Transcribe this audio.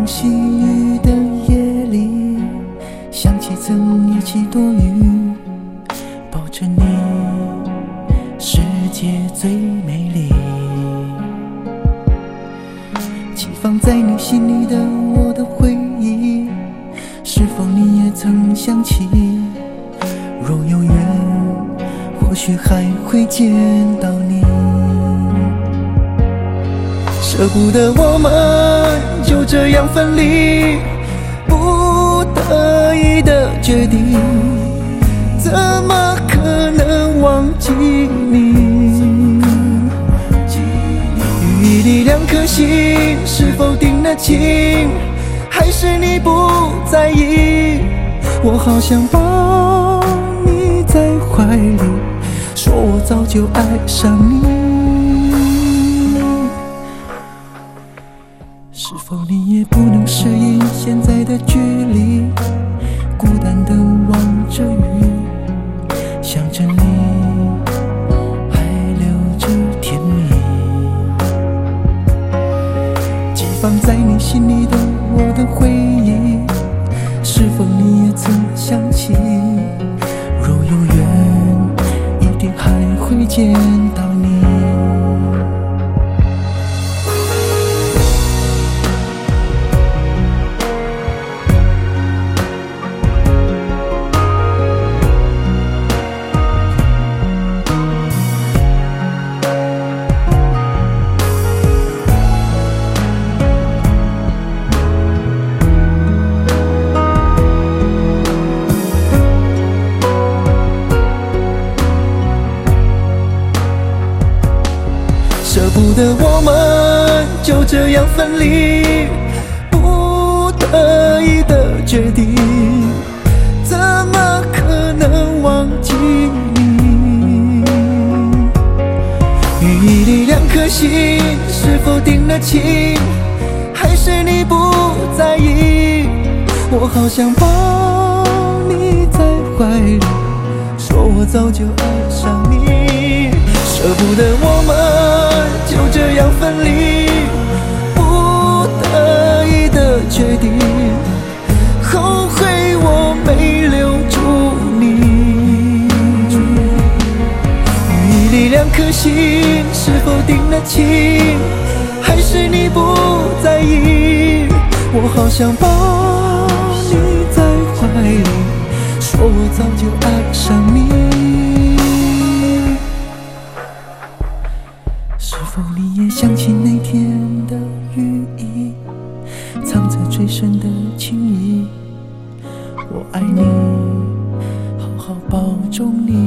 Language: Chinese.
细雨的夜里，想起曾一起躲雨，抱着你，世界最美丽。寄放在你心里的我的回忆，是否你也曾想起？若有缘，或许还会见到你。舍不得我们就这样分离，不得已的决定，怎么可能忘记你？雨里两颗心是否定了情，还是你不在意？我好想抱你在怀里，说我早就爱上你。是否你也不能适应现在的距离，孤单地望着雨，想着你还留着甜蜜。寄放在你心里的我的回忆，是否你也曾想起？若有缘，一定还会见到你。舍不得我们就这样分离，不得已的决定，怎么可能忘记你？雨里两颗心是否定了情，还是你不在意？我好想抱你在怀里，说我早就爱上你。舍不得我们就这样分离，不得已的决定，后悔我没留住你。雨里两颗心是否定了情，还是你不在意？我好想抱你在怀里，说我早就爱上你。是否你也想起那天的雨衣，藏着最深的情谊？我爱你，好好保重你。